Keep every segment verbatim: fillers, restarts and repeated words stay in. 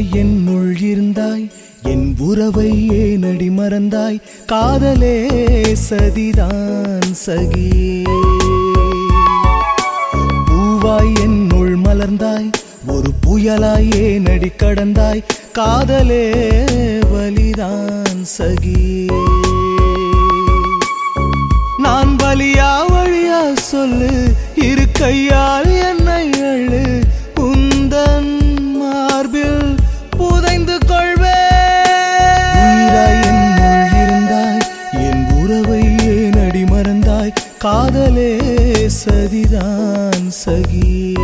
என்னுள் இருந்தாய் என் உறவை ஏனடி மறந்தாய் காதலே சதிதான் சகியே பூவாய் என்னுள் மலர்ந்தாய் ஒரு புயலாய் ஏனடி கடந்தாய் காதலே வலிதான் சகியே நான் வலியா வழியா சொல்லு இரு கையால் என்னை அழு உந்தன் மார்பில் புதைந்து கொள்வே உயிராய் என்னுள் இருந்தாய் என் உறவை ஏனடி மறந்தாய் காதலே சதிதான் சகியே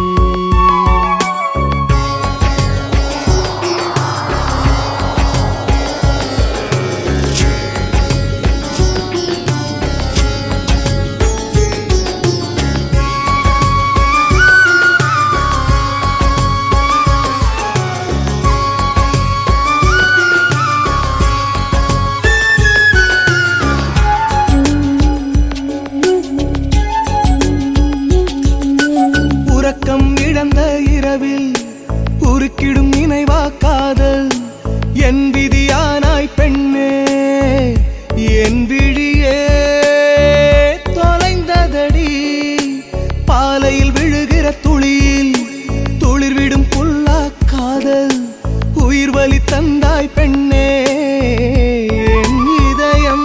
இழந்த இரவில் உருக்கிடும் நினைவா காதல் என் விதியானாய் பெண்ணே என் விழியே தொலைந்ததடி பாலையில் விழுகிற துளியில் துளிர்விடும் புல்லா காதல் உயிர் வலி தந்தாய் பெண்ணே என் இதயம்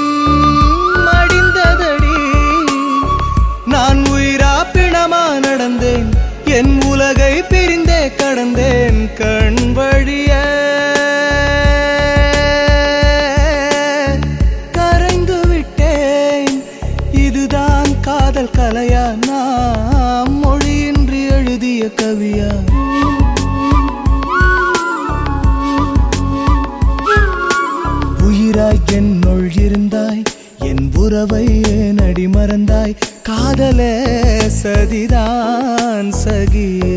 மடிந்ததடி நான் உயிரா பிணமா நடந்தேன் என் உலகை பிரிந்தே கடந்தேன் கண் வழிய கரைந்து விட்டேன் இதுதான் காதல் கலையா நாம் மொழியின்றி எழுதிய கவியா உயிராய் என்னுள் இருந்தாய் என் உறவை ஏனடி மறந்தாய் காதலே சதிதான் சகியே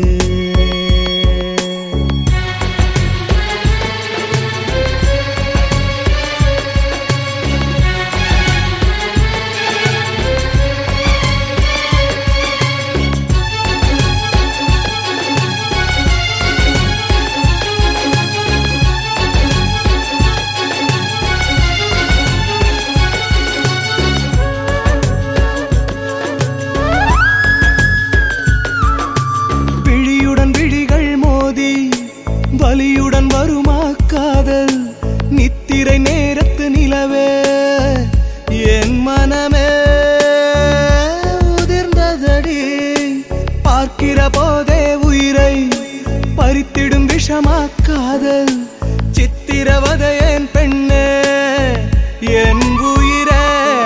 வலியுடன் வருமா காதல் நித்திரை நேரத்து நிலவே என் மனமே உதிர்ந்ததடி பார்க்கிற போதே உயிரை பறித்திடும் விஷமா காதல் சித்திரவதையேன் பெண்ணே என் உயிரே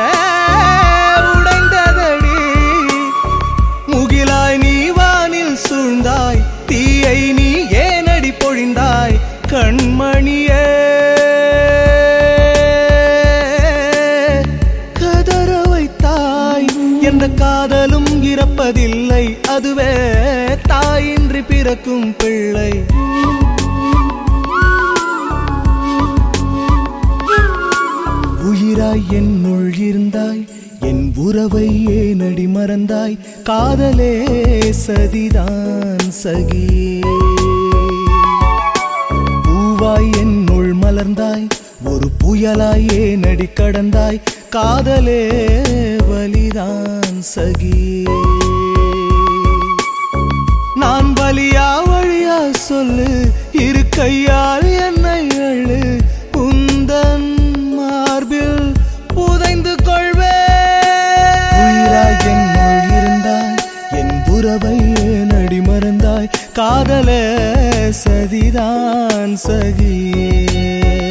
உடைந்ததடி முகிலாய் நீ வானில் சூழ்ந்தாய் தீயை நீ ஏனடி பொழிந்தாய் கண்மணியே கதற வைத்தாய் எந்த காதலும் இறப்பதில்லை அதுவே தாயின்றி பிறக்கும் பிள்ளை உயிராய் என்னுள் இருந்தாய் என் உறவை ஏனடி மறந்தாய் காதலே சதிதான் சகியே பூவாய் என்னுள் மலர்ந்தாய் ஒரு புயலாய் ஏனடி கடந்தாய் காதலே வலிதான் சகியே நான் வலியா வழியா சொல்லு இரு கையால் என்னை அழு உந்தன் மார்பில் புதைந்து கொள்வே உயிராய் என்னுள் இருந்தாய் என் உறவை ஏனடி மறந்தாய் காதலே சதிதான் சகியே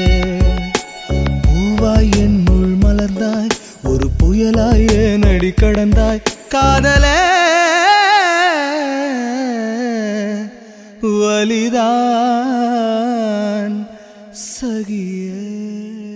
பூவாய் என்னுள் மலர்ந்தாய் ஒரு புயலாய் ஏனடி கடந்தாய் காதலே வலிதான் சகியே.